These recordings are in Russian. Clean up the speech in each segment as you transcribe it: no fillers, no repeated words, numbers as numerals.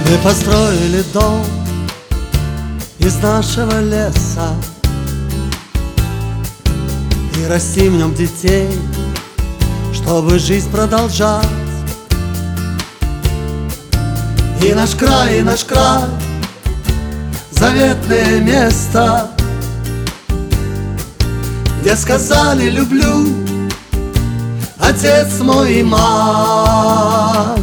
Мы построили дом из нашего леса и растим в нем детей, чтобы жизнь продолжать. И наш край, заветное место, где сказали «люблю» отец мой и мать.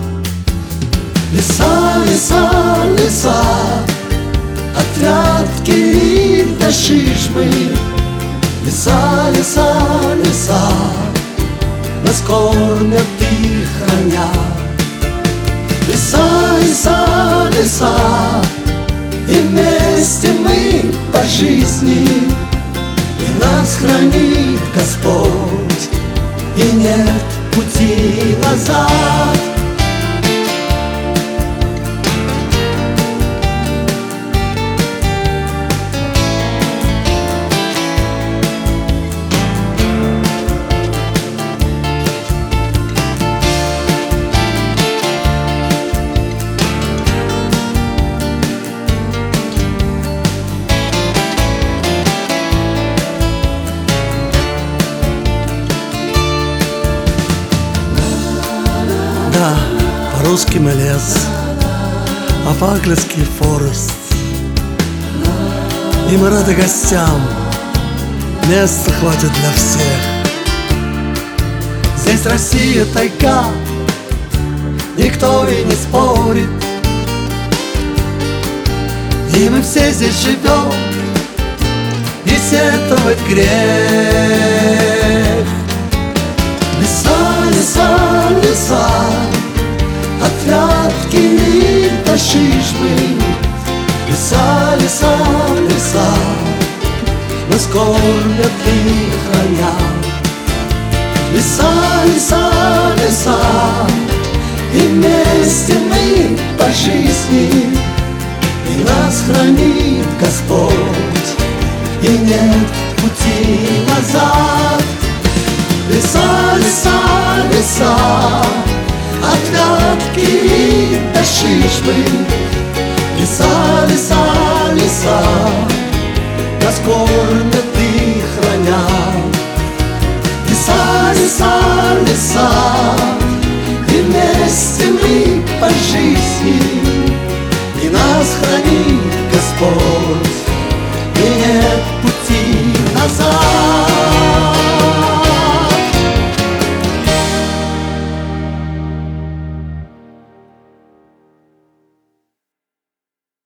Леса, леса, леса, от Вятки до Шишмы. Леса, леса, леса, нас кормят и хранят. Леса, леса, леса, и вместе мы по жизни, и нас хранит Господь, и нет пути назад. Да, по-русски мы лес, а по-английски форест. И мы рады гостям, места хватит для всех. Здесь Россия тайга, никто и не спорит. И мы все здесь живем, и сетовать грех. Леса, леса, леса, от Вятки до Шишмы. Леса, леса, леса, нас кормят и хранят. Леса, леса, леса, и вместе мы по жизни, и нас хранит Господь, и нет пути назад. Леса, леса, леса, от Вятки до Шишмы. Леса, леса, леса, нас кормят и хранят. Леса, леса, леса, и вместе мы по жизни, и нас хранит Господь, и нет пути назад.